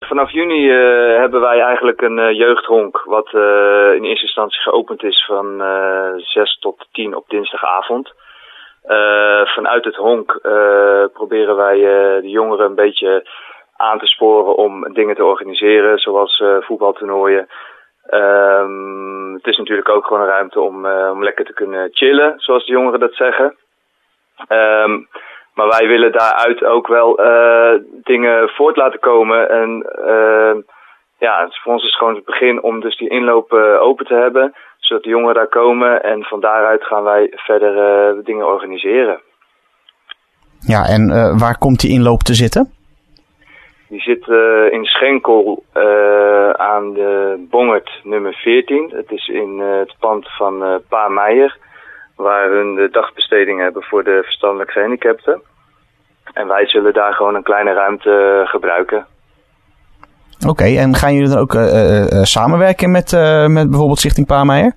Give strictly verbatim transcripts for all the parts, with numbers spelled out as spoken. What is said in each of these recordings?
vanaf juni uh, hebben wij eigenlijk een uh, jeugdhonk wat uh, in eerste instantie geopend is van uh, zes tot tien op dinsdagavond. Uh, vanuit het honk uh, proberen wij uh, de jongeren een beetje aan te sporen om dingen te organiseren, zoals uh, voetbaltoernooien. Um, het is natuurlijk ook gewoon een ruimte om, uh, om lekker te kunnen chillen, zoals de jongeren dat zeggen. Um, maar wij willen daaruit ook wel uh, dingen voort laten komen. En uh, ja, voor ons is het gewoon het begin om dus die inloop uh, open te hebben, zodat de jongeren daar komen. En van daaruit gaan wij verder uh, dingen organiseren. Ja, en uh, waar komt die inloop te zitten? Die zit uh, in Schenkel uh, aan de Bongert nummer veertien. Het is in uh, het pand van uh, Pa Meijer, waar hun de dagbesteding hebben voor de verstandelijk gehandicapten. En wij zullen daar gewoon een kleine ruimte gebruiken. Oké, okay, en gaan jullie dan ook uh, uh, samenwerken met, uh, met bijvoorbeeld Stichting Pa Meijer?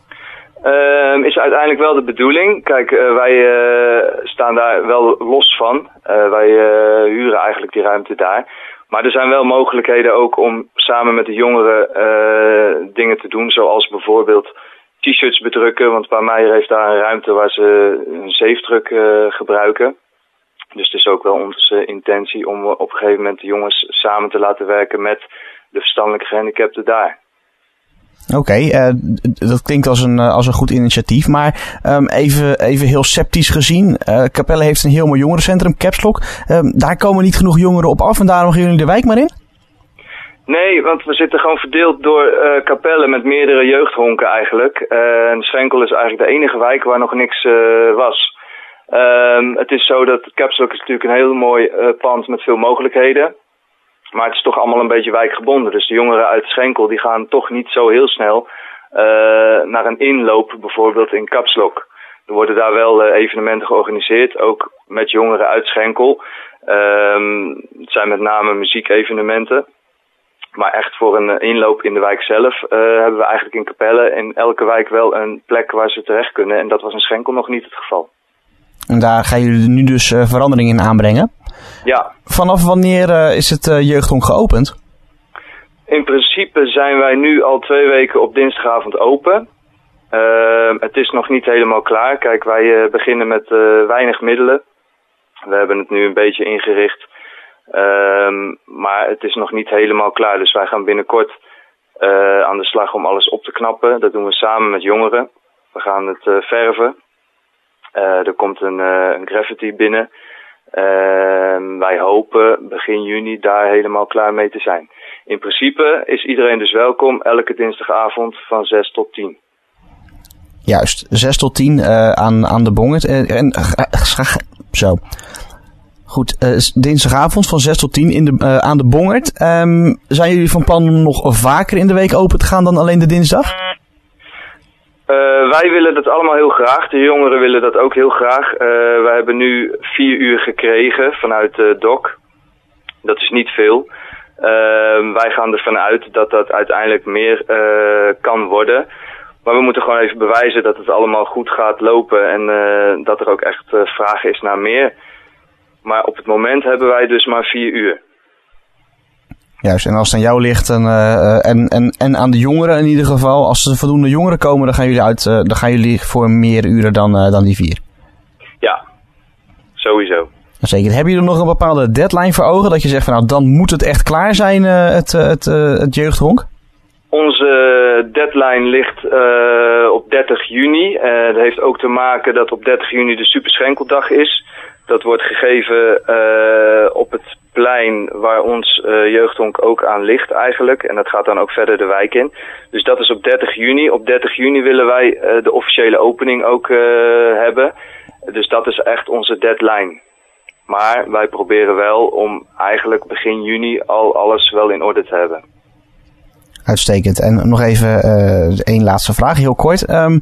Uh, is uiteindelijk wel de bedoeling. Kijk, uh, wij uh, staan daar wel los van. Uh, wij uh, huren eigenlijk die ruimte daar. Maar er zijn wel mogelijkheden ook om samen met de jongeren uh, dingen te doen. Zoals bijvoorbeeld t-shirts bedrukken. Want Pa Meijer heeft daar een ruimte waar ze een zeefdruk uh, gebruiken. Dus het is ook wel onze intentie om op een gegeven moment de jongens samen te laten werken met de verstandelijke gehandicapten daar. Oké, okay, uh, dat klinkt als een, uh, als een goed initiatief, maar um, even, even heel sceptisch gezien. Uh, Capelle heeft een heel mooi jongerencentrum, Caps Lock. Um, daar komen niet genoeg jongeren op af en daarom gaan jullie de wijk maar in? Nee, want we zitten gewoon verdeeld door uh, Capelle met meerdere jeugdhonken eigenlijk. Uh, en Schenkel is eigenlijk de enige wijk waar nog niks uh, was. Um, het is zo dat Caps Lock is natuurlijk een heel mooi uh, pand met veel mogelijkheden. Maar het is toch allemaal een beetje wijkgebonden. Dus de jongeren uit Schenkel die gaan toch niet zo heel snel uh, naar een inloop, bijvoorbeeld in Caps Lock. Er worden daar wel uh, evenementen georganiseerd, ook met jongeren uit Schenkel. Um, het zijn met name muziekevenementen. Maar echt voor een uh, inloop in de wijk zelf uh, hebben we eigenlijk in Capelle in elke wijk wel een plek waar ze terecht kunnen. En dat was in Schenkel nog niet het geval. En daar gaan jullie nu dus uh, verandering in aanbrengen? Ja. Vanaf wanneer uh, is het uh, jeugdhonk geopend? In principe zijn wij nu al twee weken op dinsdagavond open. Uh, het is nog niet helemaal klaar. Kijk, wij uh, beginnen met uh, weinig middelen. We hebben het nu een beetje ingericht. Uh, maar het is nog niet helemaal klaar. Dus wij gaan binnenkort uh, aan de slag om alles op te knappen. Dat doen we samen met jongeren. We gaan het uh, verven. Uh, er komt een, uh, een graffiti binnen. Uh, wij hopen begin juni daar helemaal klaar mee te zijn. In principe is iedereen dus welkom elke dinsdagavond van zes tot tien. Juist, zes tot tien uh, aan, aan de Bongert. En, en, zo. Goed, uh, dinsdagavond van zes tot tien in de, uh, aan de Bongert. Um, zijn jullie van plan om nog vaker in de week open te gaan dan alleen de dinsdag? Uh, wij willen dat allemaal heel graag. De jongeren willen dat ook heel graag. Uh, wij hebben nu vier uur gekregen vanuit de D O C. Dat is niet veel. Uh, wij gaan ervan uit dat dat uiteindelijk meer uh, kan worden. Maar we moeten gewoon even bewijzen dat het allemaal goed gaat lopen. En uh, dat er ook echt uh, vraag is naar meer. Maar op het moment hebben wij dus maar vier uur. Juist, en als het aan jou ligt en, uh, en, en, en aan de jongeren in ieder geval, als er voldoende jongeren komen, dan gaan jullie, uit, uh, dan gaan jullie voor meer uren dan, uh, dan die vier. Ja, sowieso. Zeker. Hebben jullie nog een bepaalde deadline voor ogen? Dat je zegt van nou, dan moet het echt klaar zijn, uh, het, uh, het, uh, het jeugdhonk? Onze deadline ligt uh, op dertig juni. Uh, dat heeft ook te maken dat op dertig juni de Super Schenkeldag is. Dat wordt gegeven uh, op het plein waar ons uh, jeugdhonk ook aan ligt eigenlijk. En dat gaat dan ook verder de wijk in. Dus dat is op dertig juni. Op dertig juni willen wij uh, de officiële opening ook uh, hebben. Dus dat is echt onze deadline. Maar wij proberen wel om eigenlijk begin juni al alles wel in orde te hebben. Uitstekend. En nog even uh, één laatste vraag, heel kort. Um,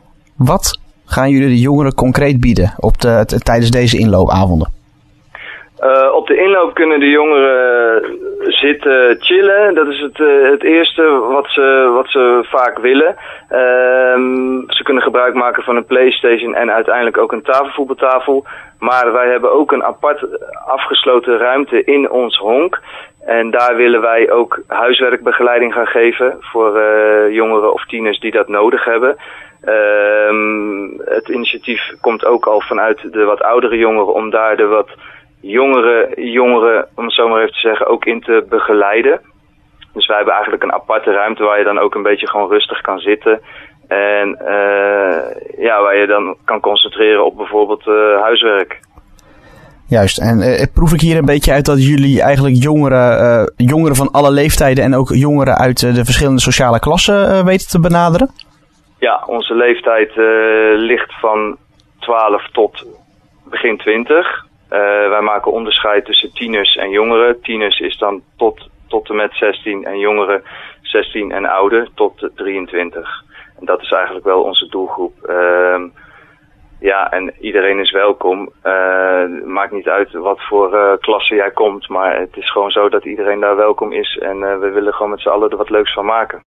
wat gaan jullie de jongeren concreet bieden op de, t- tijdens deze inloopavonden? Uh, op de inloop kunnen de jongeren zitten chillen. Dat is het, uh, het eerste wat ze, wat ze vaak willen. Uh, ze kunnen gebruik maken van een PlayStation en uiteindelijk ook een tafelvoetbaltafel. Maar wij hebben ook een apart afgesloten ruimte in ons honk. En daar willen wij ook huiswerkbegeleiding gaan geven voor uh, jongeren of tieners die dat nodig hebben. Uh, het initiatief komt ook al vanuit de wat oudere jongeren om daar de wat jongere jongeren, om het zo maar even te zeggen, ook in te begeleiden. Dus wij hebben eigenlijk een aparte ruimte waar je dan ook een beetje gewoon rustig kan zitten. En uh, ja, waar je dan kan concentreren op bijvoorbeeld uh, huiswerk. Juist, en uh, proef ik hier een beetje uit dat jullie eigenlijk jongeren, uh, jongeren van alle leeftijden en ook jongeren uit uh, de verschillende sociale klassen uh, weten te benaderen? Ja, onze leeftijd uh, ligt van twaalf tot begin twintig. Uh, wij maken onderscheid tussen tieners en jongeren. Tieners is dan tot, tot en met zestien en jongeren zestien en ouder tot drieëntwintig. En dat is eigenlijk wel onze doelgroep. Uh, ja, en iedereen is welkom. Uh, maakt niet uit wat voor uh, klasse jij komt, maar het is gewoon zo dat iedereen daar welkom is. En uh, we willen gewoon met z'n allen er wat leuks van maken.